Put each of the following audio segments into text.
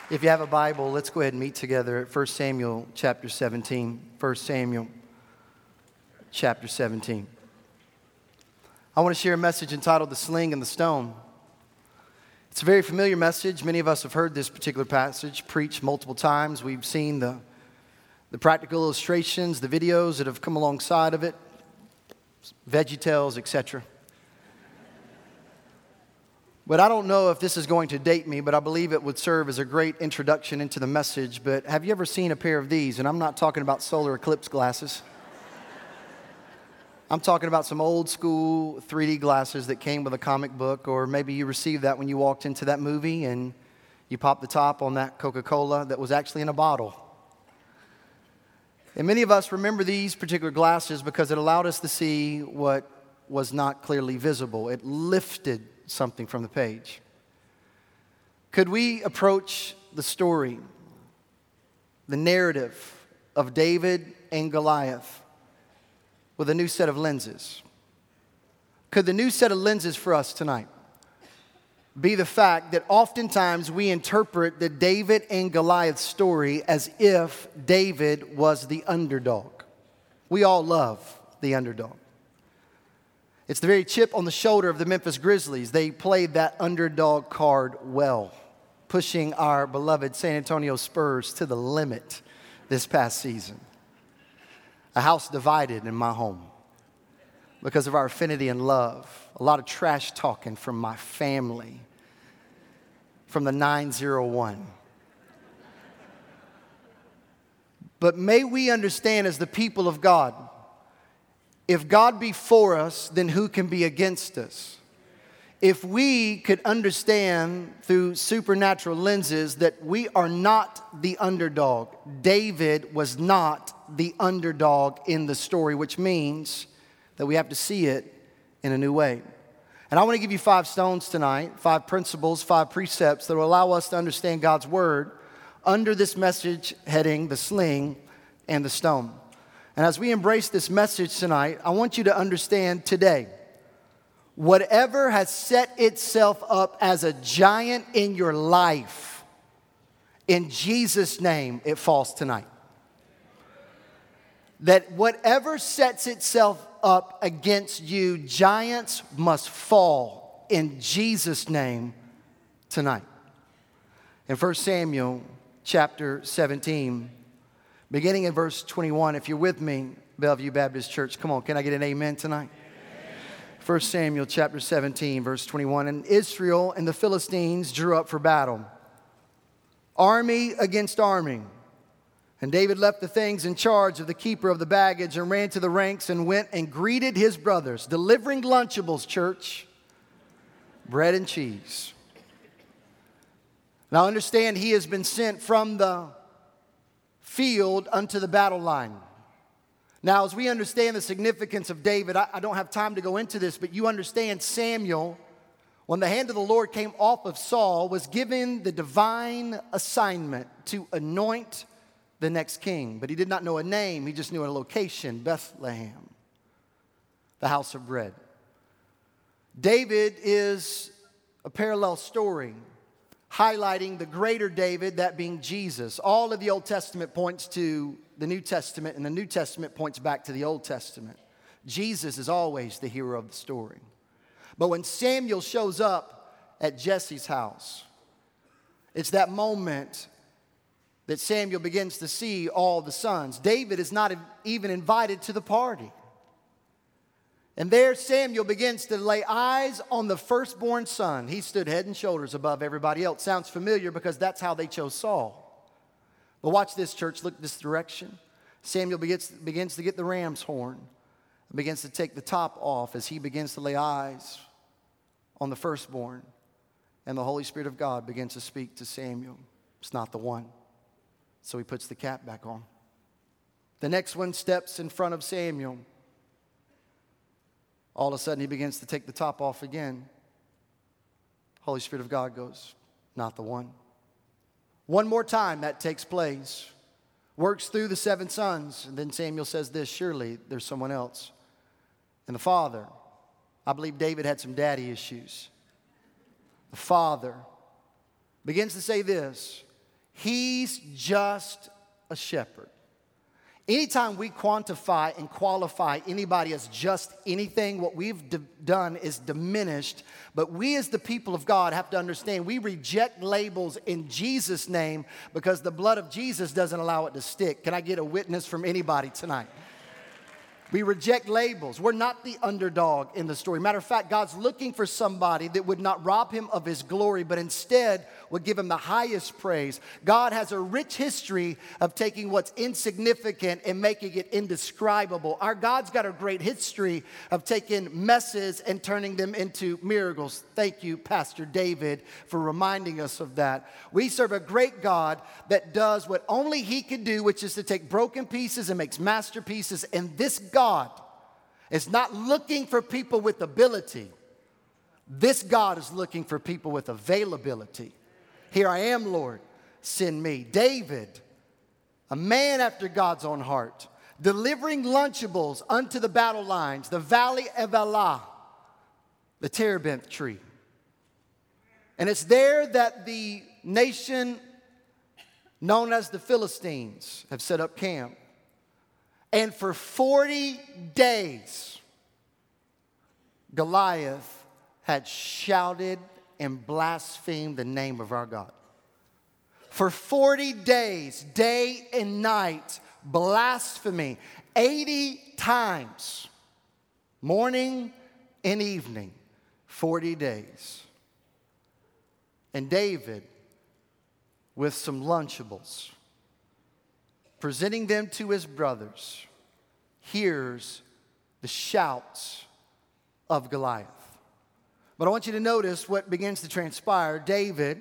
If you have a Bible, let's go ahead and meet together at 1 Samuel chapter 17. 1 Samuel chapter 17. I want to share a message entitled The Sling and the Stone. It's a very familiar message. Many of us have heard this particular passage preached multiple times. We've seen the practical illustrations, the videos that have come alongside of it, VeggieTales, etc. But I don't know if this is going to date me, but I believe it would serve as a great introduction into the message. But have you ever seen a pair of these? And I'm not talking about solar eclipse glasses. I'm talking about some old school 3D glasses that came with a comic book, or maybe you received that when you walked into that movie and you popped the top on that Coca-Cola that was actually in a bottle. And many of us remember these particular glasses because it allowed us to see what was not clearly visible. It lifted something from the page. Could we approach the story, the narrative of David and Goliath with a new set of lenses? Could the new set of lenses for us tonight be the fact that oftentimes we interpret the David and Goliath story as if David was the underdog? We all love the underdog. It's the very chip on the shoulder of the Memphis Grizzlies. They played that underdog card well, pushing our beloved San Antonio Spurs to the limit this past season. A house divided in my home because of our affinity and love. A lot of trash talking from my family, from the 901. But may we understand as the people of God, if God be for us, then who can be against us? If we could understand through supernatural lenses that we are not the underdog. David was not the underdog in the story, which means that we have to see it in a new way. And I want to give you 5 stones tonight, 5 principles, 5 precepts that will allow us to understand God's word under this message heading, the sling and the stone. And as we embrace this message tonight, I want you to understand today, whatever has set itself up as a giant in your life, in Jesus' name, it falls tonight. That whatever sets itself up against you, giants must fall in Jesus' name tonight. In 1 Samuel chapter 17, beginning in verse 21, if you're with me, Bellevue Baptist Church, come on, can I get an amen tonight? Amen. 1 Samuel chapter 17, verse 21, and Israel and the Philistines drew up for battle, army against army. And David left the things in charge of the keeper of the baggage and ran to the ranks and went and greeted his brothers, delivering Lunchables, church, bread and cheese. Now understand, he has been sent from the field unto the battle line. Now, as we understand the significance of David, I don't have time to go into this, but you understand Samuel, when the hand of the Lord came off of Saul, was given the divine assignment to anoint the next king. But he did not know a name, he just knew a location, Bethlehem, the house of bread. David is a parallel story, highlighting the greater David, that being Jesus. All of the Old Testament points to the New Testament, and the New Testament points back to the Old Testament. Jesus is always the hero of the story. But when Samuel shows up at Jesse's house, it's that moment that Samuel begins to see all the sons. David is not even invited to the party. And there Samuel begins to lay eyes on the firstborn son. He stood head and shoulders above everybody else. Sounds familiar because that's how they chose Saul. But watch this, church. Look this direction. Samuel begins to get the ram's horn and begins to take the top off as he begins to lay eyes on the firstborn. And the Holy Spirit of God begins to speak to Samuel. It's not the one. So he puts the cap back on. The next one steps in front of Samuel. All of a sudden, he begins to take the top off again. Holy Spirit of God goes, not the one. One more time that takes place. Works through the 7 sons. And then Samuel says this, surely there's someone else. And the father, I believe David had some daddy issues. The father begins to say this, He's just a shepherd. Anytime we quantify and qualify anybody as just anything, what we've done is diminished. But we as the people of God have to understand we reject labels in Jesus' name because the blood of Jesus doesn't allow it to stick. Can I get a witness from anybody tonight? We reject labels. We're not the underdog in the story. Matter of fact, God's looking for somebody that would not rob him of his glory, but instead would give him the highest praise. God has a rich history of taking what's insignificant and making it indescribable. Our God's got a great history of taking messes and turning them into miracles. Thank you, Pastor David, for reminding us of that. We serve a great God that does what only he could do, which is to take broken pieces and makes masterpieces. And this God is not looking for people with ability. This God is looking for people with availability. Here I am, Lord, send me. David, a man after God's own heart, delivering Lunchables unto the battle lines, the valley of Elah, the terebinth tree. And it's there that the nation known as the Philistines have set up camp. And for 40 days, Goliath had shouted and blasphemed the name of our God. For 40 days, day and night, blasphemy, 80 times, morning and evening, 40 days. And David, with some Lunchables, presenting them to his brothers, hears the shouts of Goliath. But I want you to notice what begins to transpire. David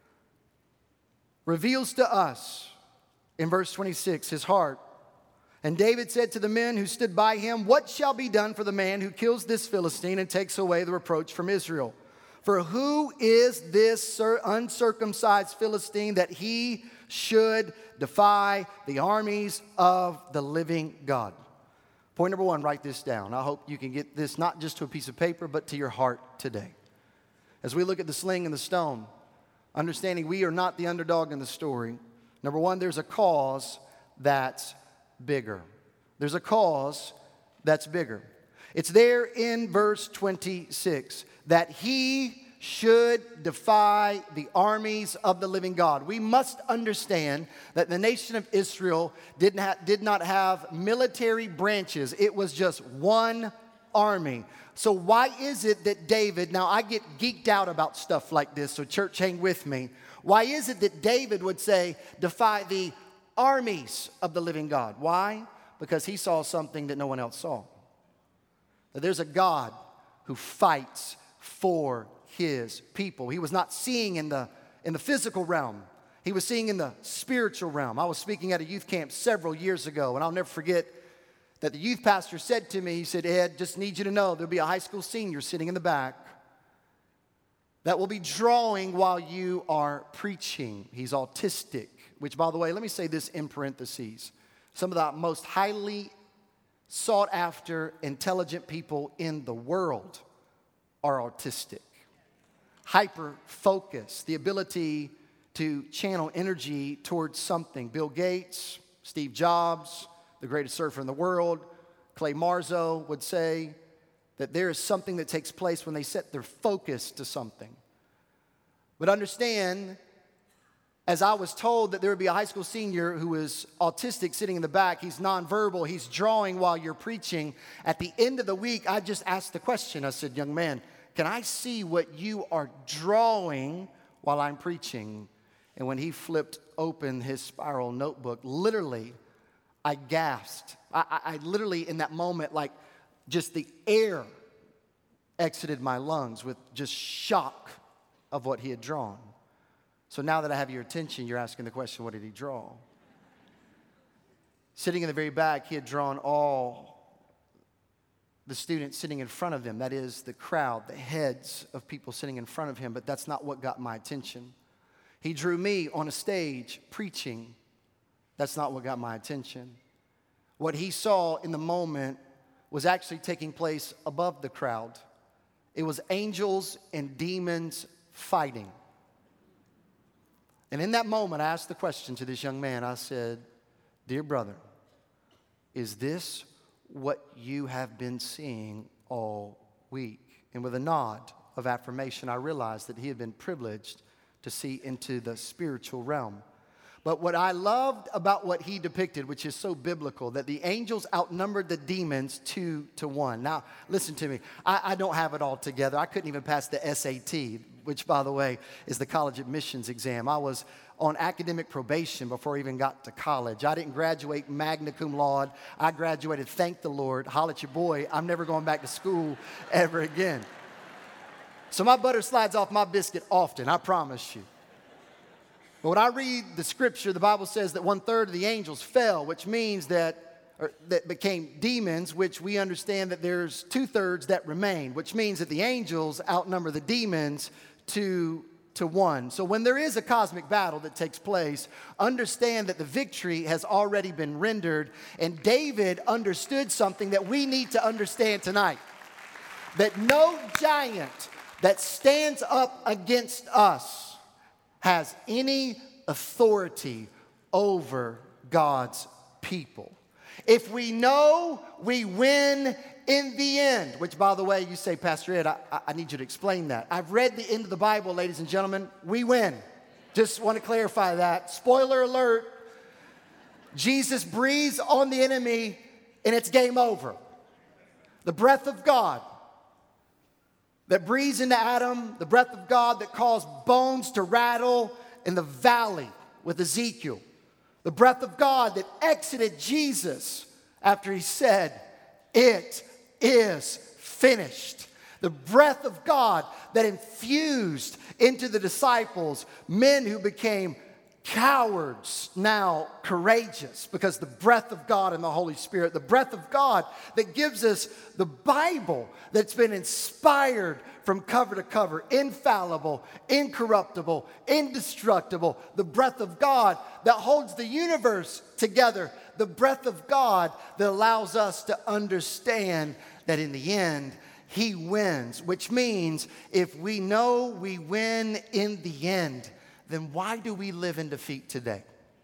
reveals to us in verse 26 his heart. And David said to the men who stood by him, "What shall be done for the man who kills this Philistine and takes away the reproach from Israel? For who is this uncircumcised Philistine that he should defy the armies of the living God?" Point number one, write this down. I hope you can get this not just to a piece of paper, but to your heart today. As we look at the sling and the stone, understanding we are not the underdog in the story, number one, there's a cause that's bigger. There's a cause that's bigger. It's there in verse 26, that he should defy the armies of the living God. We must understand that the nation of Israel did not have military branches. It was just one army. So why is it that David, now I get geeked out about stuff like this, so church, hang with me. Why is it that David would say, defy the armies of the living God? Why? Because he saw something that no one else saw. That there's a God who fights for his people. He was not seeing in the physical realm. He was seeing in the spiritual realm. I was speaking at a youth camp several years ago, and I'll never forget that the youth pastor said to me, he said, "Ed, just need you to know there'll be a high school senior sitting in the back that will be drawing while you are preaching. He's autistic," which, by the way, let me say this in parentheses. Some of the most highly sought after, intelligent people in the world are autistic. Hyper-focus, the ability to channel energy towards something. Bill Gates, Steve Jobs, the greatest surfer in the world, Clay Marzo would say that there is something that takes place when they set their focus to something. But understand, as I was told that there would be a high school senior who is autistic sitting in the back, he's nonverbal, he's drawing while you're preaching. At the end of the week, I just asked the question, I said, "Young man, can I see what you are drawing while I'm preaching?" And when he flipped open his spiral notebook, literally, I gasped. I literally, in that moment, like just the air exited my lungs with just shock of what he had drawn. So now that I have your attention, you're asking the question, what did he draw? Sitting in the very back, he had drawn all the students sitting in front of him, that is the crowd, the heads of people sitting in front of him, but that's not what got my attention. He drew me on a stage preaching. That's not what got my attention. What he saw in the moment was actually taking place above the crowd. It was angels and demons fighting. And in that moment, I asked the question to this young man. I said, dear brother, is this what you have been seeing all week? And with a nod of affirmation, I realized that he had been privileged to see into the spiritual realm. But what I loved about what he depicted, which is so biblical, that the angels outnumbered the demons 2-1. Now, listen to me. I don't have it all together. I couldn't even pass the SAT, which, by the way, is the college admissions exam. I was on academic probation before I even got to college. I didn't graduate magna cum laude. I graduated, thank the Lord. Holla at your boy. I'm never going back to school ever again. So my butter slides off my biscuit often, I promise you. But when I read the scripture, the Bible says that 1/3 of the angels fell, which means that became demons, which we understand that there's 2/3 that remain, which means that the angels outnumber the demons 2-1. So when there is a cosmic battle that takes place, understand that the victory has already been rendered. And David understood something that we need to understand tonight. That no giant that stands up against us has any authority over God's people. If we know we win in the end, which, by the way, you say, Pastor Ed, I need you to explain that. I've read the end of the Bible, ladies and gentlemen. We win. Just want to clarify that. Spoiler alert, Jesus breathes on the enemy and it's game over. The breath of God that breathes into Adam, the breath of God that caused bones to rattle in the valley with Ezekiel. The breath of God that exited Jesus after he said, it is finished. The breath of God that infused into the disciples men who became cowards, now courageous, because the breath of God and the Holy Spirit, the breath of God that gives us the Bible that's been inspired from cover to cover, infallible, incorruptible, indestructible, the breath of God that holds the universe together, the breath of God that allows us to understand that in the end, He wins, which means if we know we win in the end, then why do we live in defeat today?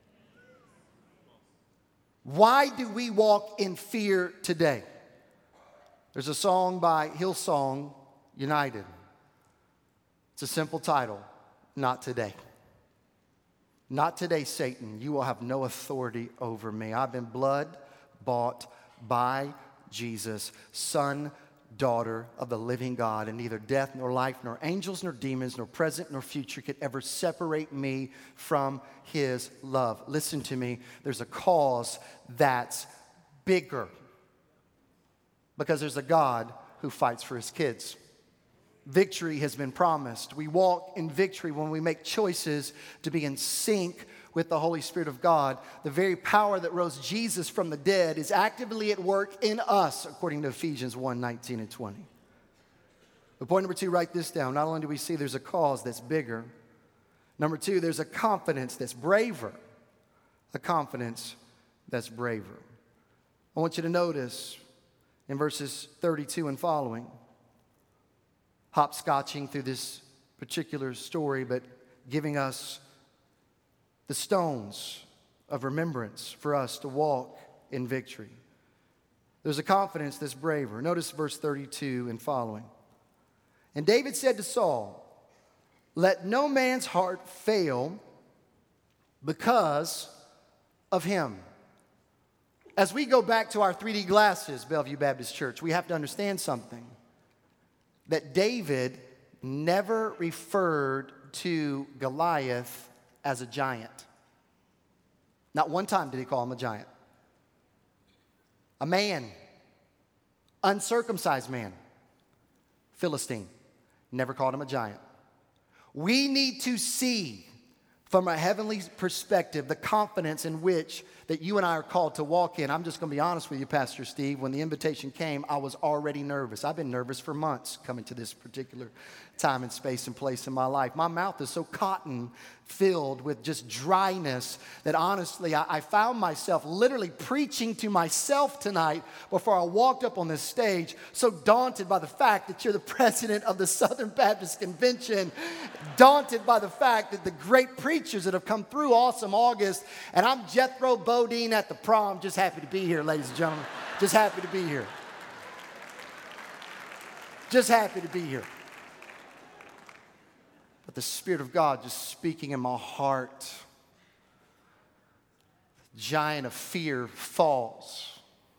Why do we walk in fear today? There's a song by Hillsong United. It's a simple title, Not Today. Not today, Satan. You will have no authority over me. I've been blood bought by Jesus, Son, daughter of the living God, and neither death nor life nor angels nor demons nor present nor future could ever separate me from His love. Listen to me. There's a cause that's bigger because there's a God who fights for His kids. Victory has been promised. We walk in victory when we make choices to be in sync with the Holy Spirit of God. The very power that rose Jesus from the dead is actively at work in us, according to Ephesians 1:19 and 20. But point number 2, write this down. Not only do we see there's a cause that's bigger, number 2, there's a confidence that's braver. A confidence that's braver. I want you to notice in verses 32 and following, hopscotching through this particular story, but giving us the stones of remembrance for us to walk in victory. There's a confidence that's braver. Notice verse 32 and following. And David said to Saul, let no man's heart fail because of him. As we go back to our 3D glasses, Bellevue Baptist Church, we have to understand something. That David never referred to Goliath as a giant. Not one time did he call him a giant. A man, uncircumcised man, Philistine, never called him a giant. We need to see from a heavenly perspective the confidence in which that you and I are called to walk in. I'm just going to be honest with you, Pastor Steve. When the invitation came, I was already nervous. I've been nervous for months coming to this particular time and space and place in my life. My mouth is so cotton filled with just dryness that honestly, I found myself literally preaching to myself tonight before I walked up on this stage, so daunted by the fact that you're the president of the Southern Baptist Convention, daunted by the fact that the great preachers that have come through Awesome August, and I'm Jethro Bodine at the prom, just happy to be here, ladies and gentlemen. Just happy to be here. Just happy to be here. But the Spirit of God just speaking in my heart. The giant of fear falls.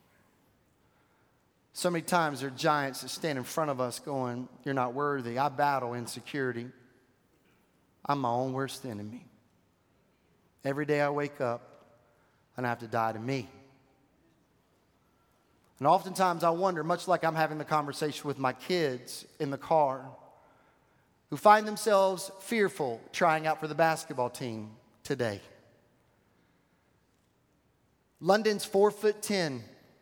So many times there are giants that stand in front of us going, you're not worthy. I battle insecurity. I'm my own worst enemy. Every day I wake up and I have to die to me. And oftentimes I wonder, much like I'm having the conversation with my kids in the car, who find themselves fearful trying out for the basketball team today. London's 4'10".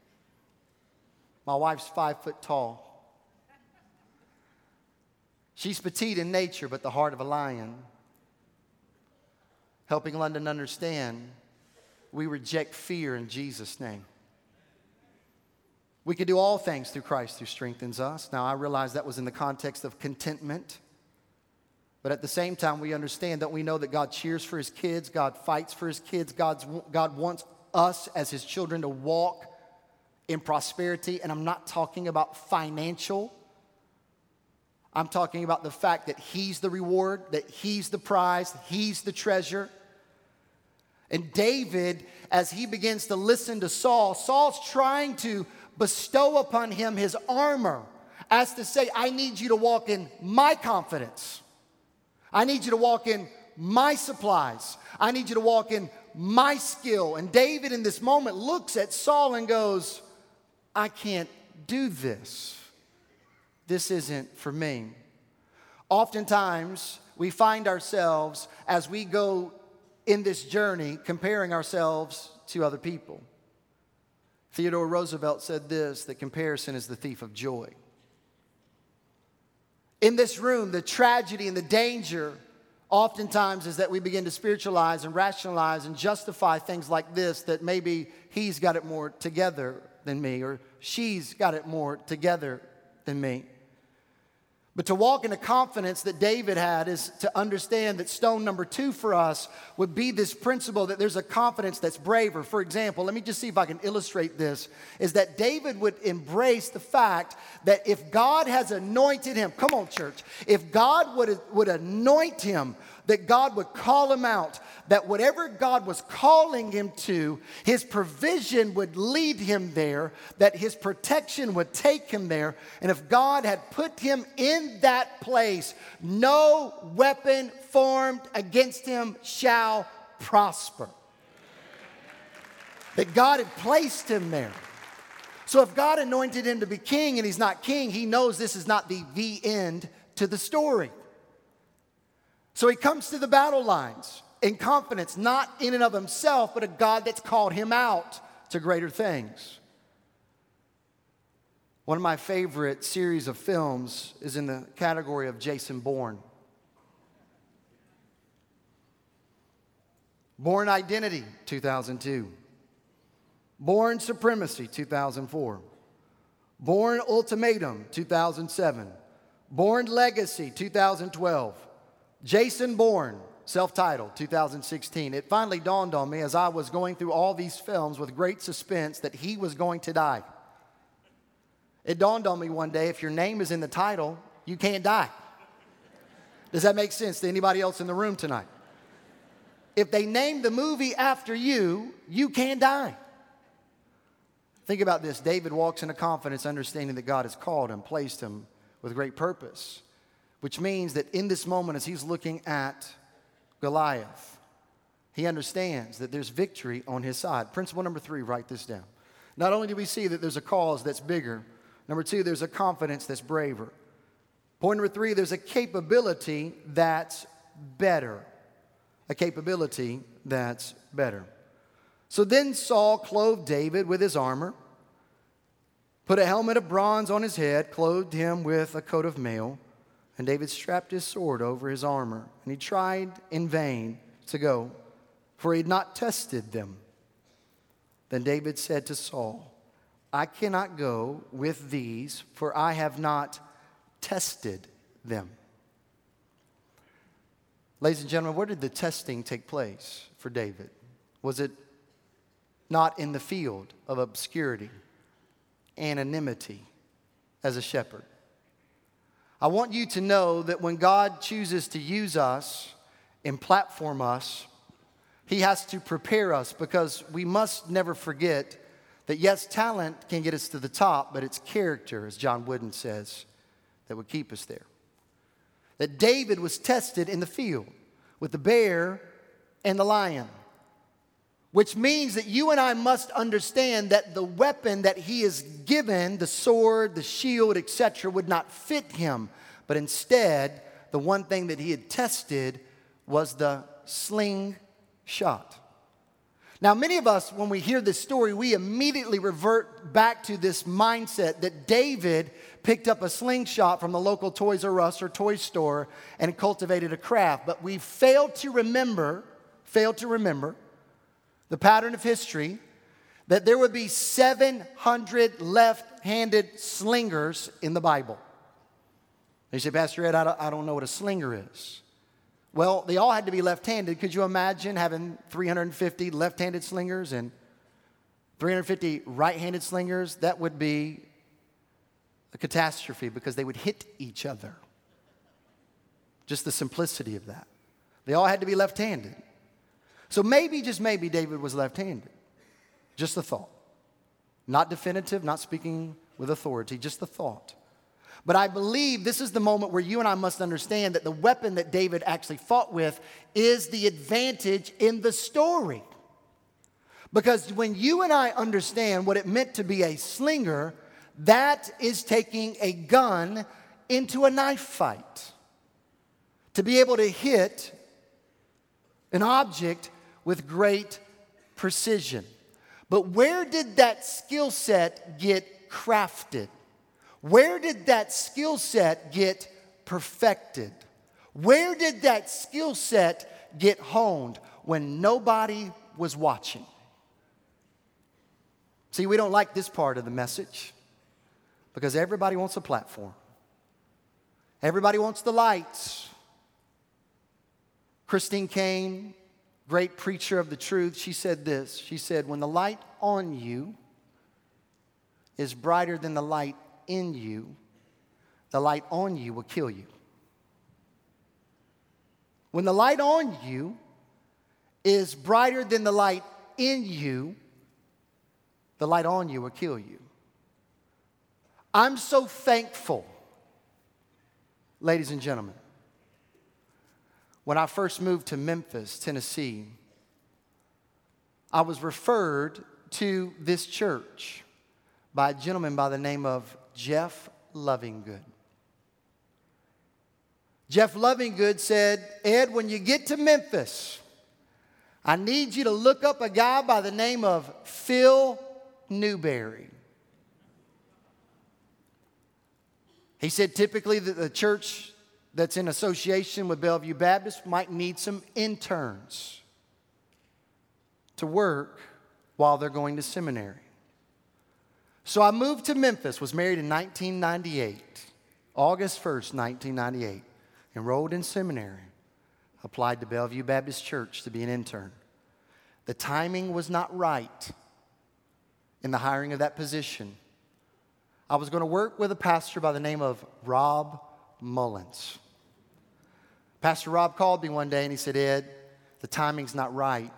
My wife's 5 foot tall. She's petite in nature, but the heart of a lion. Helping London understand, we reject fear in Jesus' name. We can do all things through Christ who strengthens us. Now, I realize that was in the context of contentment. But at the same time, we understand that we know that God cheers for his kids. God fights for his kids. God wants us as his children to walk in prosperity. And I'm not talking about financial. I'm talking about the fact that he's the reward, that he's the prize, he's the treasure. And David, as he begins to listen to Saul, Saul's trying to bestow upon him his armor as to say, I need you to walk in my confidence. I need you to walk in my supplies. I need you to walk in my skill. And David in this moment looks at Saul and goes, I can't do this. This isn't for me. Oftentimes, we find ourselves as we go in this journey comparing ourselves to other people. Theodore Roosevelt said this, that comparison is the thief of joy. In this room, the tragedy and the danger oftentimes is that we begin to spiritualize and rationalize and justify things like this, that maybe he's got it more together than me, or she's got it more together than me. But to walk in the confidence that David had is to understand that stone number 2 for us would be this principle that there's a confidence that's braver. For example, let me just see if I can illustrate this, is that David would embrace the fact that if God has anointed him, come on church, if God would anoint him, that God would call him out, that whatever God was calling him to, his provision would lead him there, that his protection would take him there. And if God had put him in that place, no weapon formed against him shall prosper. That God had placed him there. So if God anointed him to be king and he's not king, he knows this is not the end to the story. So he comes to the battle lines in confidence, not in and of himself, but a God that's called him out to greater things. One of my favorite series of films is in the category of Jason Bourne. Bourne Identity, 2002. Bourne Supremacy, 2004. Bourne Ultimatum, 2007. Bourne Legacy, 2012. Jason Bourne, self-titled, 2016. It finally dawned on me as I was going through all these films with great suspense that he was going to die. It dawned on me one day, if your name is in the title, you can't die. Does that make sense to anybody else in the room tonight? If they name the movie after you, you can't die. Think about this. David walks into confidence, understanding that God has called him, placed him with great purpose, which means that in this moment, as he's looking at Goliath, he understands that there's victory on his side. Principle number 3, write this down. Not only do we see that there's a cause that's bigger, number 2, there's a confidence that's braver. Point number 3, there's a capability that's better. A capability that's better. So then Saul clothed David with his armor, put a helmet of bronze on his head, clothed him with a coat of mail, and David strapped his sword over his armor. And he tried in vain to go, for he had not tested them. Then David said to Saul, I cannot go with these, for I have not tested them. Ladies and gentlemen, where did the testing take place for David? Was it not in the field of obscurity, anonymity as a shepherd? I want you to know that when God chooses to use us and platform us, He has to prepare us, because we must never forget that yes, talent can get us to the top, but it's character, as John Wooden says, that would keep us there. That David was tested in the field with the bear and the lion, which means that you and I must understand that the weapon that he is given, the sword, the shield, etc., would not fit him. But instead, the one thing that he had tested was the slingshot. Now, many of us, when we hear this story, we immediately revert back to this mindset that David picked up a slingshot from the local Toys R Us or toy store and cultivated a craft. But we fail to remember the pattern of history, that there would be 700 left-handed slingers in the Bible. You say, Pastor Ed, I don't know what a slinger is. Well, they all had to be left-handed. Could you imagine having 350 left-handed slingers and 350 right-handed slingers? That would be a catastrophe, because they would hit each other. Just the simplicity of that. They all had to be left-handed. So maybe, just maybe, David was left-handed. Just a thought. Not definitive, not speaking with authority, just the thought. But I believe this is the moment where you and I must understand that the weapon that David actually fought with is the advantage in the story. Because when you and I understand what it meant to be a slinger, that is taking a gun into a knife fight. To be able to hit an object with great precision. But where did that skill set get crafted? Where did that skill set get perfected? Where did that skill set get honed? When nobody was watching. See, we don't like this part of the message, because everybody wants a platform. Everybody wants the lights. Christine Caine, great preacher of the truth, she said this. She said, when the light on you is brighter than the light in you, the light on you will kill you. When the light on you is brighter than the light in you, the light on you will kill you. I'm so thankful, ladies and gentlemen. When I first moved to Memphis, Tennessee, I was referred to this church by a gentleman by the name of Jeff Lovingood. Jeff Lovingood said, Ed, when you get to Memphis, I need you to look up a guy by the name of Phil Newberry. He said typically that the church that's in association with Bellevue Baptist might need some interns to work while they're going to seminary. So I moved to Memphis, was married in 1998, August 1st, 1998, enrolled in seminary, applied to Bellevue Baptist Church to be an intern. The timing was not right in the hiring of that position. I was going to work with a pastor by the name of Rob Mullins. Pastor Rob called me one day and he said, Ed, the timing's not right.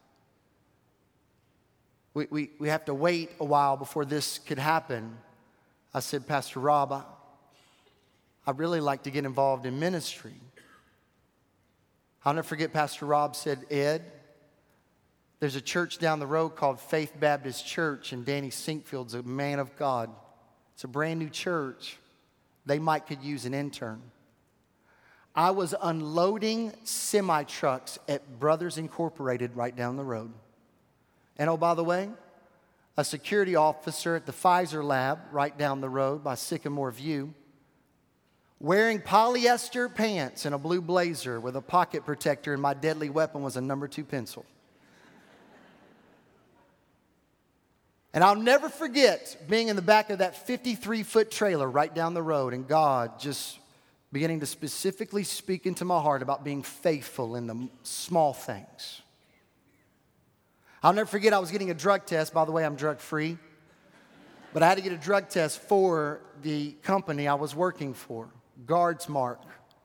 We have to wait a while before this could happen. I said, Pastor Rob, I'd really like to get involved in ministry. I'll never forget Pastor Rob said, Ed, there's a church down the road called Faith Baptist Church, and Danny Sinkfield's a man of God. It's a brand new church. They could use an intern. I was unloading semi-trucks at Brothers Incorporated right down the road. And oh, by the way, a security officer at the Pfizer lab right down the road by Sycamore View, wearing polyester pants and a blue blazer with a pocket protector, and my deadly weapon was a number 2 pencil. And I'll never forget being in the back of that 53-foot trailer right down the road and God just beginning to specifically speak into my heart about being faithful in the small things. I'll never forget I was getting a drug test. By the way, I'm drug-free. But I had to get a drug test for the company I was working for, Guards Mark.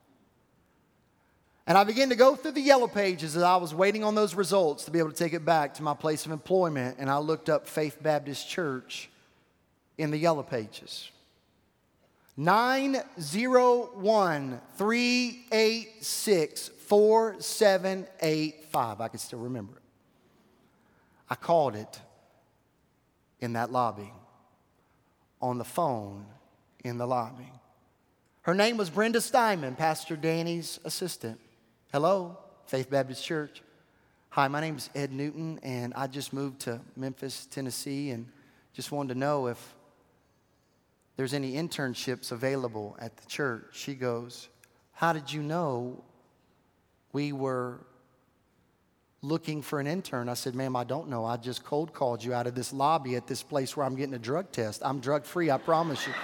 And I began to go through the yellow pages as I was waiting on those results to be able to take it back to my place of employment. And I looked up Faith Baptist Church in the yellow pages. 901-386-4785. I can still remember it. I called it in that lobby, on the phone in the lobby. Her name was Brenda Steinman, Pastor Danny's assistant. Hello, Faith Baptist Church. Hi, my name is Ed Newton, and I just moved to Memphis, Tennessee, and just wanted to know if there's any internships available at the church. She goes, how did you know we were looking for an intern? I said, ma'am, I don't know. I just cold called you out of this lobby at this place where I'm getting a drug test. I'm drug free, I promise you.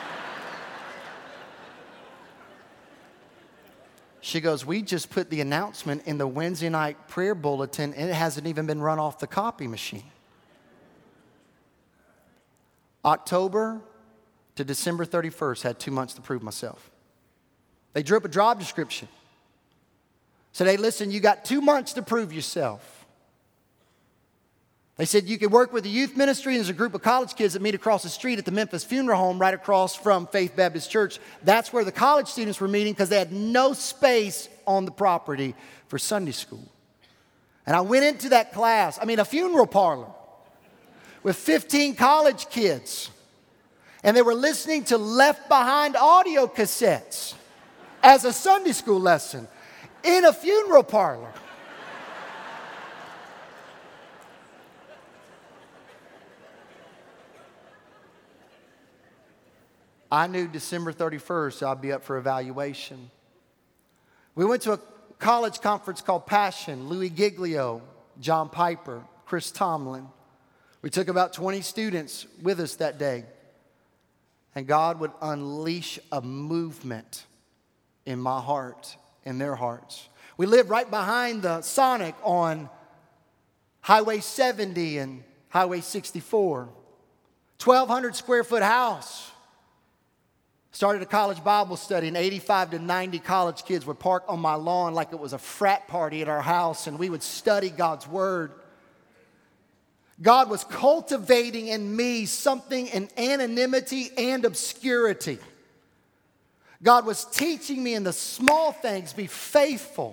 She goes, we just put the announcement in the Wednesday night prayer bulletin and it hasn't even been run off the copy machine. October to December 31st, had 2 months to prove myself. They drew up a job description. Said, hey, listen, you got 2 months to prove yourself. They said you could work with the youth ministry, and there's a group of college kids that meet across the street at the Memphis Funeral Home right across from Faith Baptist Church. That's where the college students were meeting because they had no space on the property for Sunday school. And I went into that class, a funeral parlor with 15 college kids. And they were listening to Left Behind audio cassettes as a Sunday school lesson in a funeral parlor. I knew December 31st I'd be up for evaluation. We went to a college conference called Passion. Louis Giglio, John Piper, Chris Tomlin. We took about 20 students with us that day. And God would unleash a movement in my heart, in their hearts. We lived right behind the Sonic on Highway 70 and Highway 64. 1,200 square foot house. Started a college Bible study, and 85 to 90 college kids would park on my lawn like it was a frat party at our house, and we would study God's Word. God was cultivating in me something in anonymity and obscurity. God was teaching me in the small things, be faithful.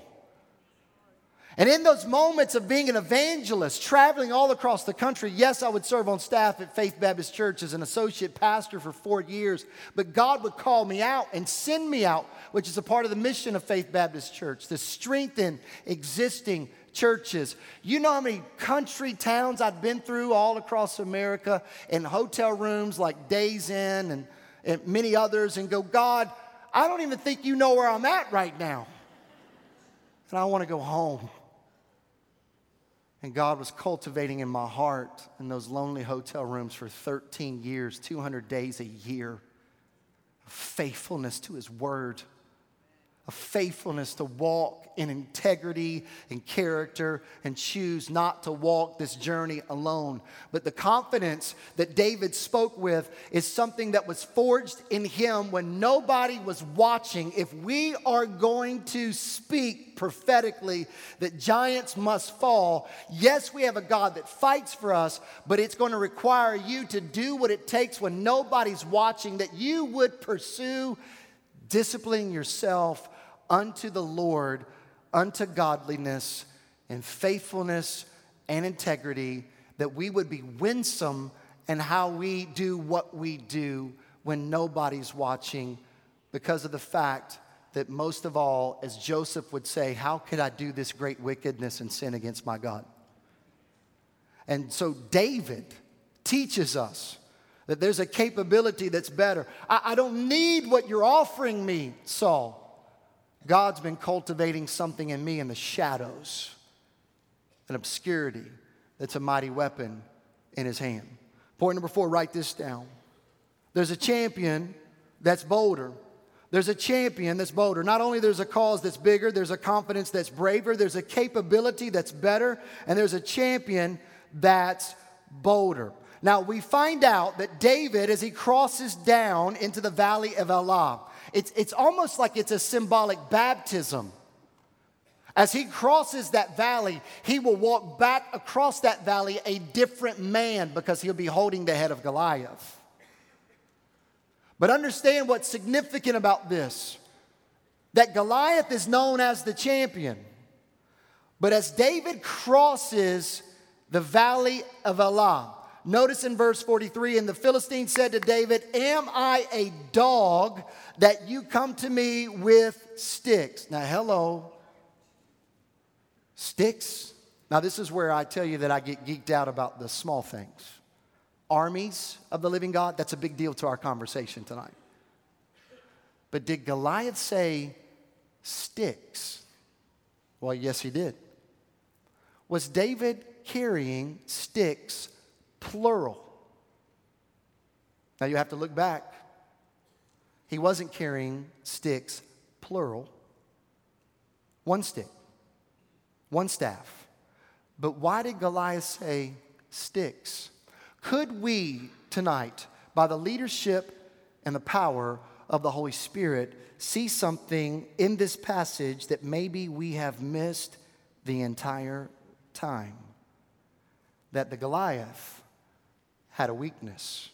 And in those moments of being an evangelist, traveling all across the country, yes, I would serve on staff at Faith Baptist Church as an associate pastor for 4 years, but God would call me out and send me out, which is a part of the mission of Faith Baptist Church, to strengthen existing churches. You know how many country towns I've been through all across America, in hotel rooms like Days Inn and many others, and go, God, I don't even think you know where I'm at right now. And I want to go home. And God was cultivating in my heart in those lonely hotel rooms for 13 years, 200 days a year, of faithfulness to His Word, a faithfulness to walk in integrity and character and choose not to walk this journey alone. But the confidence that David spoke with is something that was forged in him when nobody was watching. If we are going to speak prophetically that giants must fall, yes, we have a God that fights for us, but it's going to require you to do what it takes when nobody's watching, that you would pursue disciplining yourself unto the Lord, unto godliness and faithfulness and integrity, that we would be winsome in how we do what we do when nobody's watching, because of the fact that most of all, as Joseph would say, how could I do this great wickedness and sin against my God? And so David teaches us that there's a capability that's better. I don't need what you're offering me, Saul. God's been cultivating something in me in the shadows, an obscurity that's a mighty weapon in his hand. Point number 4, write this down. There's a champion that's bolder. There's a champion that's bolder. Not only there's a cause that's bigger, there's a confidence that's braver, there's a capability that's better, and there's a champion that's bolder. Now, we find out that David, as he crosses down into the valley of Elah, it's almost like it's a symbolic baptism. As he crosses that valley, he will walk back across that valley a different man because he'll be holding the head of Goliath. But understand what's significant about this, that Goliath is known as the champion. But as David crosses the valley of Elah, notice in verse 43, and the Philistine said to David, am I a dog that you come to me with sticks? Now, hello. Sticks? Now, this is where I tell you that I get geeked out about the small things. Armies of the living God, that's a big deal to our conversation tonight. But did Goliath say sticks? Well, yes, he did. Was David carrying sticks, plural? Now, you have to look back. He wasn't carrying sticks, plural. One stick, one staff. But why did Goliath say sticks? Could we tonight, by the leadership and the power of the Holy Spirit, see something in this passage that maybe we have missed the entire time? That the Goliath had a weakness.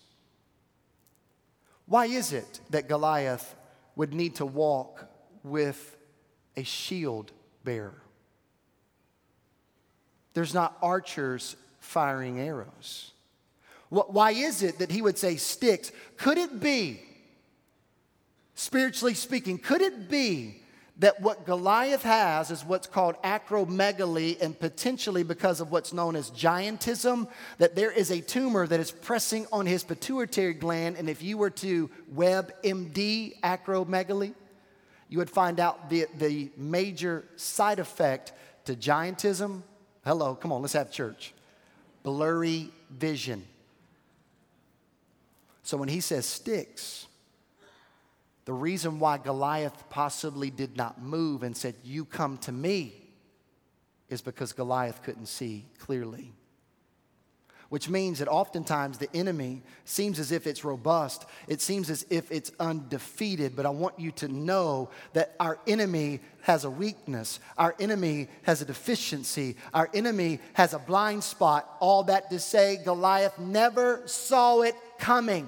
Why is it that Goliath would need to walk with a shield bearer? There's not archers firing arrows. Why is it that he would say sticks? Could it be, spiritually speaking, could it be that what Goliath has is what's called acromegaly, and potentially because of what's known as giantism, that there is a tumor that is pressing on his pituitary gland, and if you were to WebMD acromegaly, you would find out the major side effect to giantism. Hello, come on, let's have church. Blurry vision. So when he says sticks, the reason why Goliath possibly did not move and said, you come to me, is because Goliath couldn't see clearly. Which means that oftentimes the enemy seems as if it's robust. It seems as if it's undefeated. But I want you to know that our enemy has a weakness. Our enemy has a deficiency. Our enemy has a blind spot. All that to say, Goliath never saw it coming.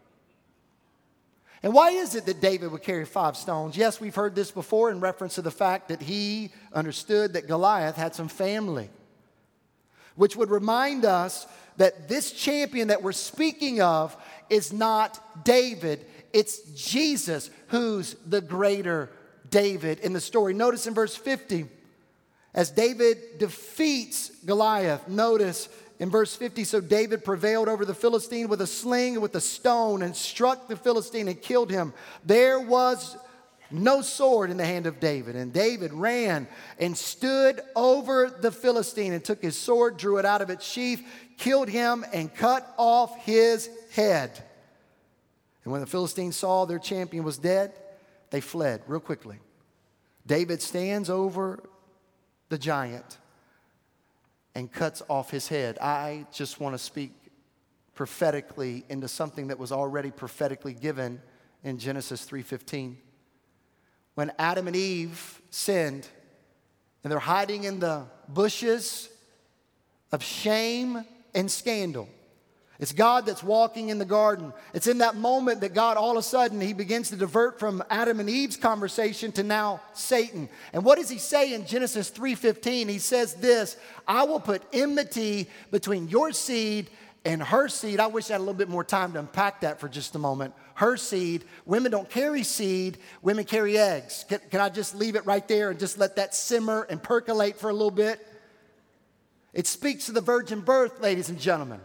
And why is it that David would carry 5 stones? Yes, we've heard this before in reference to the fact that he understood that Goliath had some family, which would remind us that this champion that we're speaking of is not David, it's Jesus who's the greater David in the story. Notice in verse 50, as David defeats Goliath, notice in verse 50, so David prevailed over the Philistine with a sling and with a stone and struck the Philistine and killed him. There was no sword in the hand of David. And David ran and stood over the Philistine and took his sword, drew it out of its sheath, killed him, and cut off his head. And when the Philistines saw their champion was dead, they fled real quickly. David stands over the giant and cuts off his head. I just want to speak prophetically into something that was already prophetically given in Genesis 3:15. When Adam and Eve sinned, and they're hiding in the bushes of shame and scandal. It's God that's walking in the garden. It's in that moment that God, all of a sudden, he begins to divert from Adam and Eve's conversation to now Satan. And what does he say in Genesis 3:15? He says this, I will put enmity between your seed and her seed. I wish I had a little bit more time to unpack that for just a moment. Her seed. Women don't carry seed. Women carry eggs. Can I just leave it right there and just let that simmer and percolate for a little bit? It speaks to the virgin birth, ladies and gentlemen.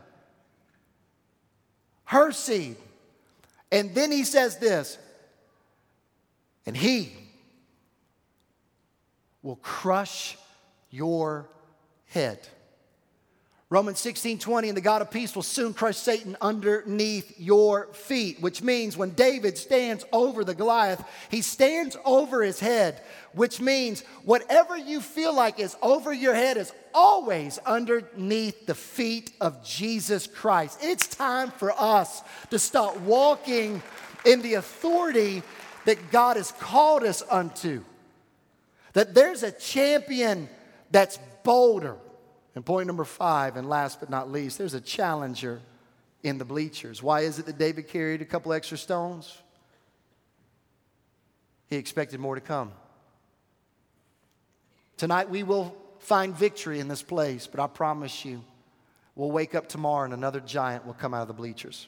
Her seed. And then he says this, and he will crush your head. Romans 16:20, and the God of peace will soon crush Satan underneath your feet, which means when David stands over the Goliath, he stands over his head, which means whatever you feel like is over your head is always underneath the feet of Jesus Christ. It's time for us to start walking in the authority that God has called us unto. That there's a champion that's bolder. And point number 5, and last but not least, there's a challenger in the bleachers. Why is it that David carried a couple extra stones? He expected more to come. Tonight we will find victory in this place, but I promise you, we'll wake up tomorrow and another giant will come out of the bleachers.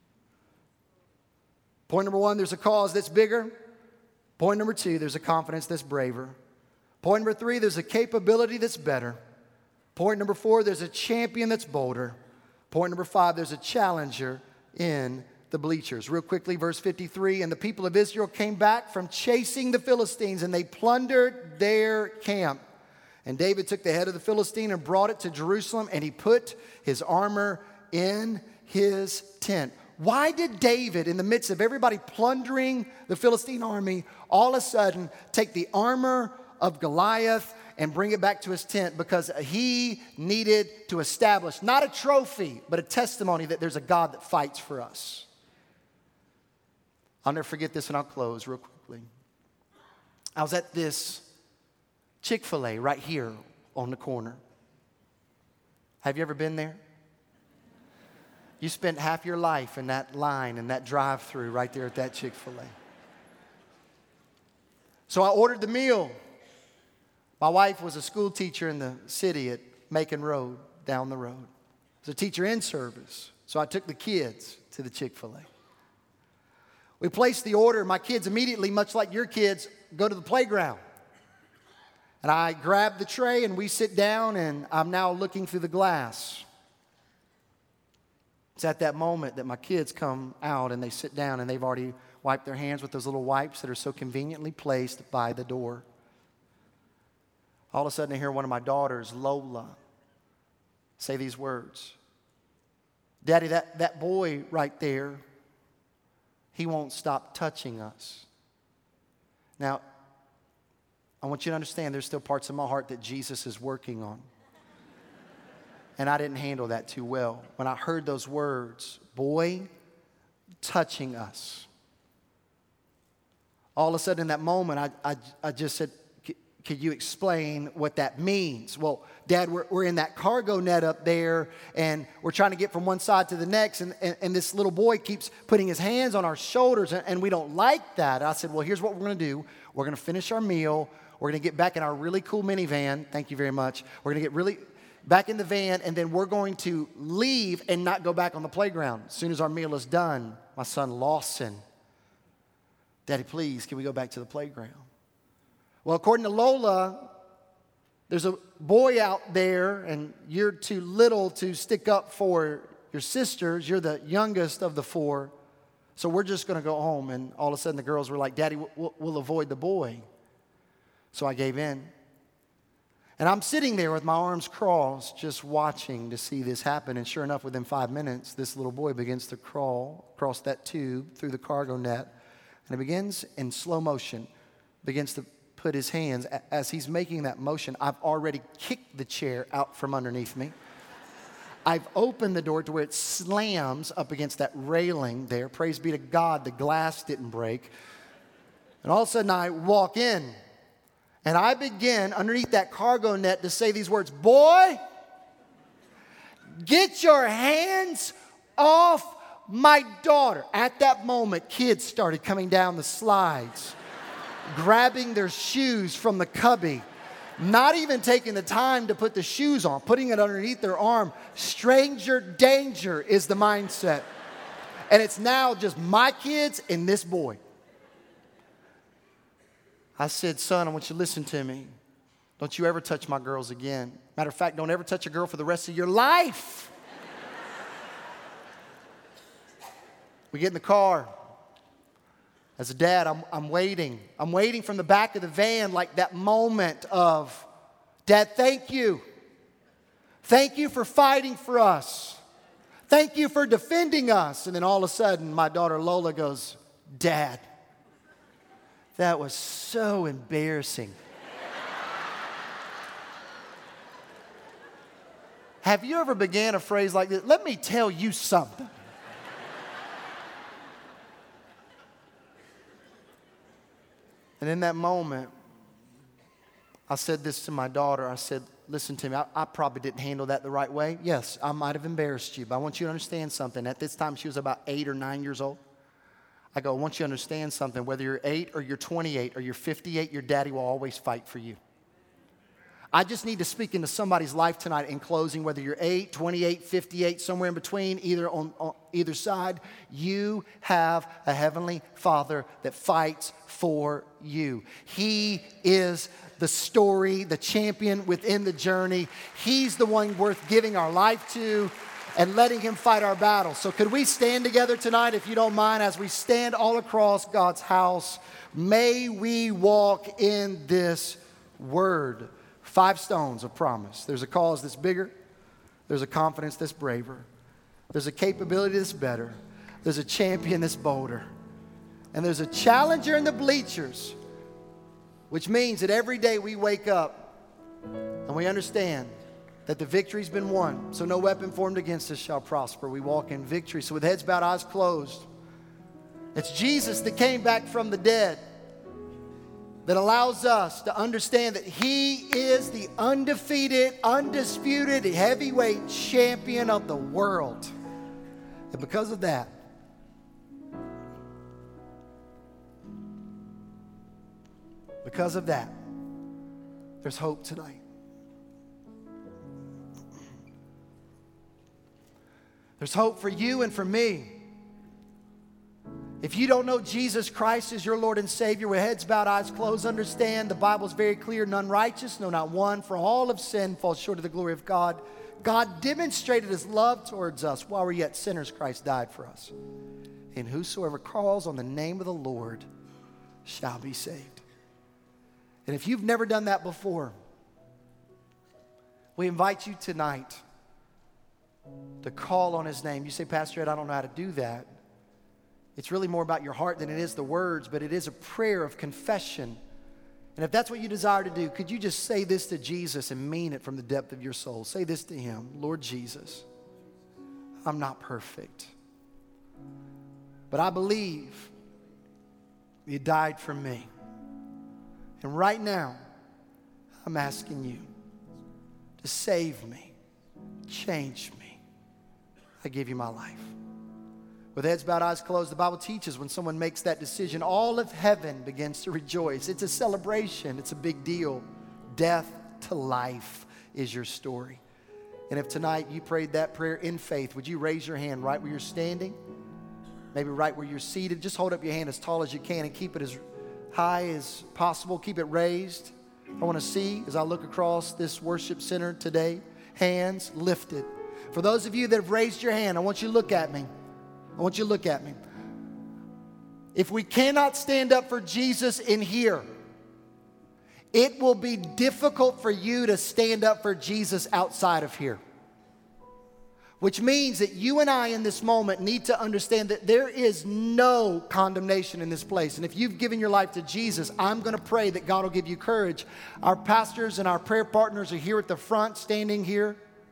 Point number 1, there's a cause that's bigger. Point number 2, there's a confidence that's braver. Point number 3, there's a capability that's better. Point number 4, there's a champion that's bolder. Point number 5, there's a challenger in the bleachers. Real quickly, verse 53, and the people of Israel came back from chasing the Philistines, and they plundered their camp. And David took the head of the Philistine and brought it to Jerusalem, and he put his armor in his tent. Why did David, in the midst of everybody plundering the Philistine army, all of a sudden take the armor of Goliath and bring it back to his tent? Because he needed to establish not a trophy, but a testimony that there's a God that fights for us. I'll never forget this, and I'll close real quickly. I was at this Chick-fil-A right here on the corner. Have you ever been there? You spent half your life in that line and that drive-through right there at that Chick-fil-A. So I ordered the meal. My wife was a school teacher in the city at Macon Road, down the road. As a teacher in service. So I took the kids to the Chick-fil-A. We placed the order. My kids immediately, much like your kids, go to the playground. And I grab the tray and we sit down, and I'm now looking through the glass. It's at that moment that my kids come out and they sit down, and they've already wiped their hands with those little wipes that are so conveniently placed by the door. All of a sudden I hear one of my daughters, Lola, say these words. Daddy, that boy right there, he won't stop touching us. Now, I want you to understand there's still parts of my heart that Jesus is working on. And I didn't handle that too well. When I heard those words, boy, touching us. All of a sudden in that moment, I just said, could you explain what that means? Well, Dad, we're in that cargo net up there, and we're trying to get from one side to the next, and this little boy keeps putting his hands on our shoulders, and we don't like that. I said, well, here's what we're going to do. We're going to finish our meal. We're going to get back in our really cool minivan. Thank you very much. We're going to get back in the van, and then we're going to leave and not go back on the playground. As soon as our meal is done, my son Lawson, Daddy, please, can we go back to the playground? Well, according to Lola, there's a boy out there, and you're too little to stick up for your sisters. You're the youngest of the 4, so we're just going to go home. And all of a sudden the girls were like, Daddy, we'll avoid the boy. So I gave in. And I'm sitting there with my arms crossed, just watching to see this happen. And sure enough, within 5 minutes, this little boy begins to crawl across that tube through the cargo net. And he begins in slow motion, begins to put his hands. As he's making that motion, I've already kicked the chair out from underneath me. I've opened the door to where it slams up against that railing there. Praise be to God, the glass didn't break. And all of a sudden, I walk in. And I begin underneath that cargo net to say these words, boy, get your hands off my daughter. At that moment, kids started coming down the slides, grabbing their shoes from the cubby, not even taking the time to put the shoes on, putting it underneath their arm. Stranger danger is the mindset. And it's now just my kids and this boy. I said, son, I want you to listen to me. Don't you ever touch my girls again. Matter of fact, don't ever touch a girl for the rest of your life. We get in the car. As a dad, I'm waiting. I'm waiting from the back of the van, like that moment of, Dad, thank you. Thank you for fighting for us. Thank you for defending us. And then all of a sudden, my daughter Lola goes, Dad, that was so embarrassing. Have you ever began a phrase like this? Let me tell you something. And in that moment, I said this to my daughter. I said, listen to me, I probably didn't handle that the right way. Yes, I might have embarrassed you, but I want you to understand something. At this time, she was about 8 or 9 years old. I go, I want you to understand something. Whether you're 8 or you're 28 or you're 58, your daddy will always fight for you. I just need to speak into somebody's life tonight in closing, whether you're 8, 28, 58, somewhere in between, either on either side, you have a heavenly Father that fights for you. He is the story, the champion within the journey. He's the one worth giving our life to and letting him fight our battles. So could we stand together tonight, if you don't mind, as we stand all across God's house? May we walk in this word. 5 stones of promise. There's a cause that's bigger. There's a confidence that's braver. There's a capability that's better. There's a champion that's bolder. And there's a challenger in the bleachers, which means that every day we wake up and we understand that the victory's been won. So no weapon formed against us shall prosper. We walk in victory. So with heads bowed, eyes closed, it's Jesus that came back from the dead that allows us to understand that he is the undefeated, undisputed heavyweight champion of the world. And because of that, there's hope tonight. There's hope for you and for me. If you don't know Jesus Christ as your Lord and Savior, with heads bowed, eyes closed, understand the Bible's very clear. None righteous, no, not one. For all of sin falls short of the glory of God. God demonstrated his love towards us while we're yet sinners. Christ died for us. And whosoever calls on the name of the Lord shall be saved. And if you've never done that before, we invite you tonight to call on his name. You say, Pastor Ed, I don't know how to do that. It's really more about your heart than it is the words, but it is a prayer of confession. And if that's what you desire to do, could you just say this to Jesus and mean it from the depth of your soul? Say this to him: Lord Jesus, I'm not perfect, but I believe you died for me. And right now, I'm asking you to save me, change me. I give you my life. With heads bowed, eyes closed, the Bible teaches when someone makes that decision, all of heaven begins to rejoice. It's a celebration. It's a big deal. Death to life is your story. And if tonight you prayed that prayer in faith, would you raise your hand right where you're standing? Maybe right where you're seated. Just hold up your hand as tall as you can and keep it as high as possible. Keep it raised. I want to see, as I look across this worship center today, hands lifted. For those of you that have raised your hand, I want you to look at me. I want you to look at me. If we cannot stand up for Jesus in here, it will be difficult for you to stand up for Jesus outside of here. Which means that you and I in this moment need to understand that there is no condemnation in this place. And if you've given your life to Jesus, I'm going to pray that God will give you courage. Our pastors and our prayer partners are here at the front, standing here.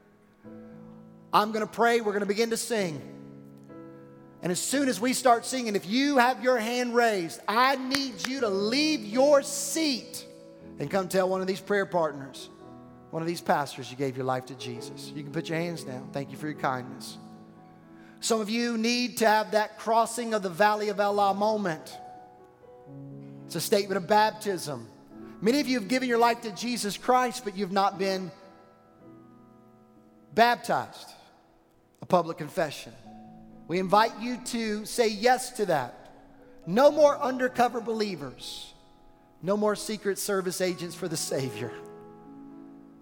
I'm going to pray. We're going to begin to sing. And as soon as we start singing, if you have your hand raised, I need you to leave your seat and come tell one of these prayer partners, one of these pastors, you gave your life to Jesus. You can put your hands down. Thank you for your kindness. Some of you need to have that crossing of the Valley of Elah moment. It's a statement of baptism. Many of you have given your life to Jesus Christ, but you've not been baptized, a public confession. We invite you to say yes to that. No more undercover believers. No more Secret Service agents for the Savior.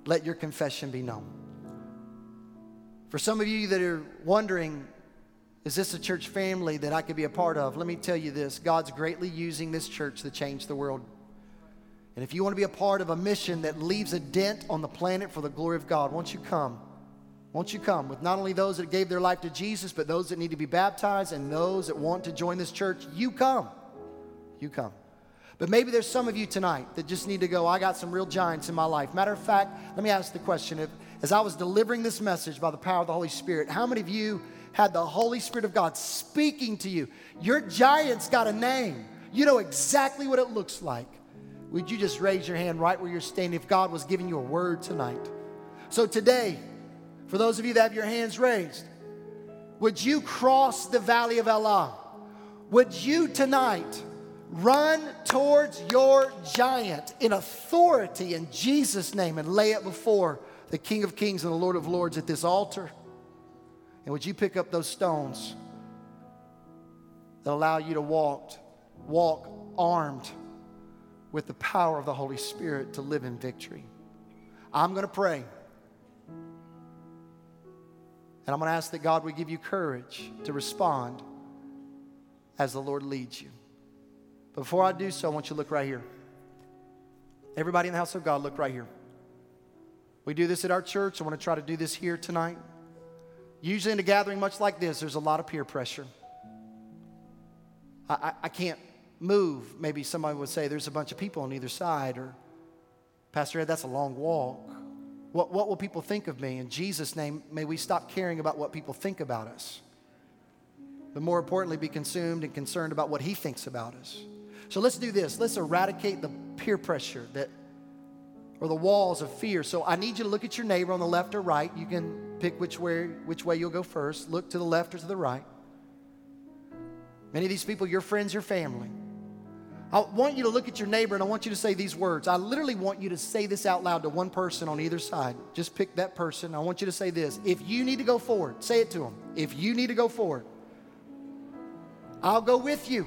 let your confession be known. For some of you that are wondering, is this a church family that I could be a part of? Let me tell you this. God's greatly using this church to change the world. And if you want to be a part of a mission that leaves a dent on the planet for the glory of God, won't you come? Won't you come with not only those that gave their life to Jesus, but those that need to be baptized and those that want to join this church? You come. You come. But maybe there's some of you tonight that just need to go, I got some real giants in my life. Matter of fact, let me ask the question. As I was delivering this message by the power of the Holy Spirit, how many of you had the Holy Spirit of God speaking to you? Your giant's got a name. You know exactly what it looks like. Would you just raise your hand right where you're standing if God was giving you a word tonight? So today, for those of you that have your hands raised, would you cross the valley of Elah? Would you tonight run towards your giant in authority in Jesus' name and lay it before the King of Kings and the Lord of Lords at this altar? And would you pick up those stones that allow you to walk armed with the power of the Holy Spirit to live in victory? I'm going to pray. And I'm going to ask that God would give you courage to respond as the Lord leads you. Before I do so, I want you to look right here. Everybody in the house of God, look right here. We do this at our church. I want to try to do this here tonight. Usually in a gathering much like this, there's a lot of peer pressure. I can't move. Maybe somebody would say there's a bunch of people on either side, or Pastor Ed, that's a long walk. What will people think of me? In Jesus' name, may we stop caring about what people think about us, but more importantly, be consumed and concerned about what He thinks about us. So let's do this. Let's eradicate the peer pressure or the walls of fear. So I need you to look at your neighbor on the left or right. You can pick which way you'll go first. Look to the left or to the right. Many of these people, your friends, your family. I want you to look at your neighbor and I want you to say these words. I literally want you to say this out loud to one person on either side. Just pick that person. I want you to say this. If you need to go forward, say it to them. If you need to go forward, I'll go with you.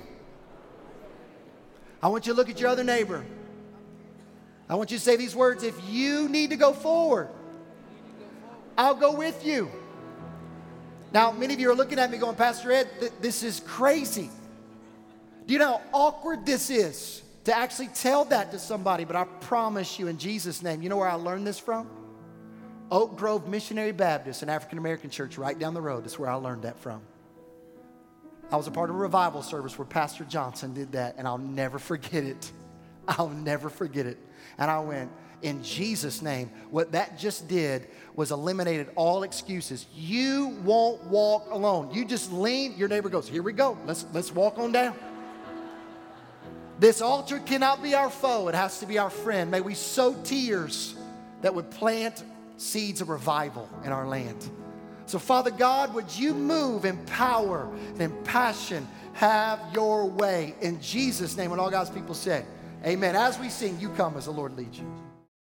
I want you to look at your other neighbor. I want you to say these words. If you need to go forward, I'll go with you. Now, many of you are looking at me going, Pastor Ed, this is crazy. Do you know how awkward this is to actually tell that to somebody? But I promise you in Jesus' name, you know where I learned this from? Oak Grove Missionary Baptist, an African-American church right down the road. That's where I learned that from. I was a part of a revival service where Pastor Johnson did that, and I'll never forget it. I'll never forget it. And I went, in Jesus' name, what that just did was eliminated all excuses. You won't walk alone. You just lean. Your neighbor goes, here we go. Let's walk on down. This altar cannot be our foe. It has to be our friend. May we sow tears that would plant seeds of revival in our land. So, Father God, would you move in power and in passion? Have your way. In Jesus' name, and all God's people said, amen. As we sing, you come as the Lord leads you.